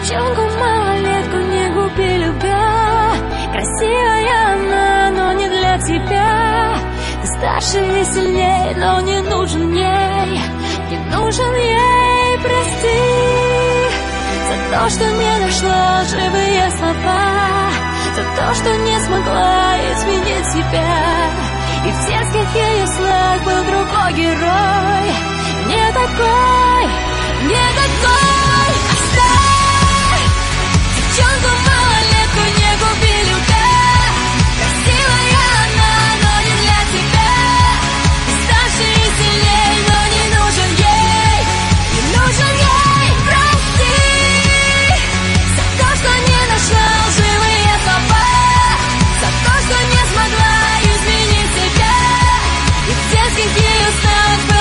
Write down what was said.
Девчонку малолетку не губи, любя. Красивая она, но не для тебя. Ты старше и сильней, но не нужен ей. Не нужен ей, прости за то, что не нашла живые слова, за то, что не смогла изменить себя. И в детских ее снах был другой герой. Не такой, не такой. Оставь девчонку малолетку, не губи, любя. Красивая она, но не для тебя. Ты старше и сильней, но не нужен ей. Не нужен ей, прости за то, что не нашла живые слова, за то, что не смогла изменить себя. И в детских ее снах